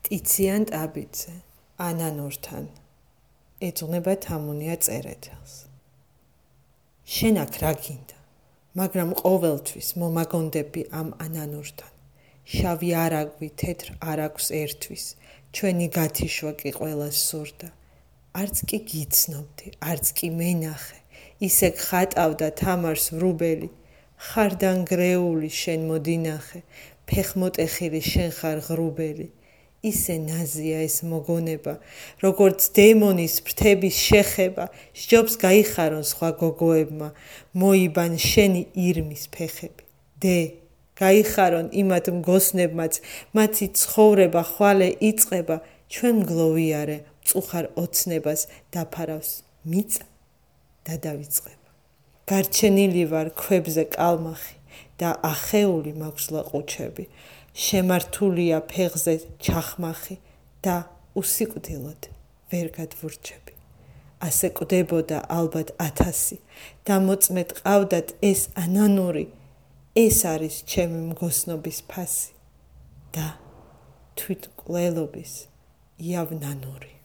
ტიციან ტაბიძე ანანურთან ეძღვნება თამუნია წერეთელს. შენ აქ რა გინდა, მაგრამ ყოველთვის მომაგონდები ამ ანანურთან. შავი არაგვი თეთრ არაგვს ერთვის, ჩვენი გათიშვა კი ყველას სურდა. არც კი გიცნობდი, არც კი მენახე, ისე გხატავდა თამარს ვრუბელი. ხარდანგრეული შენ მოდინახე, ფეხმოტეხილი შენ ხარ ღრუბელი. ისე ნაზია ეს მოგონება, როგორც დემონის ფრთების შეხება, სჯობს გაიხარონ სხვა გოგოებმა, მოიბან შენი ირმის ფეხები. დე, გაიხარონ იმათ მგოსნებმაც, მათი ცხოვრება ხვალე იწყება, ჩვენ გლოვიარე მწუხარ ოცნებას დაფარავს მიწა და დავიწყება. გარჩენილი ვარ ქვებზე კალმახი და ახეული მაქვს ლაყუჩები, შემართულია ფეხზე ჩახმახი და usიკვდილოდ ვერ გადვურჩები. ასე კვდებოდა ალბათ 1000 და მოწმედ ყავდათ ეს ანანური, ეს არის ჩემი მგოსნობის ფასი და თვითმკვლელობის იავნანური.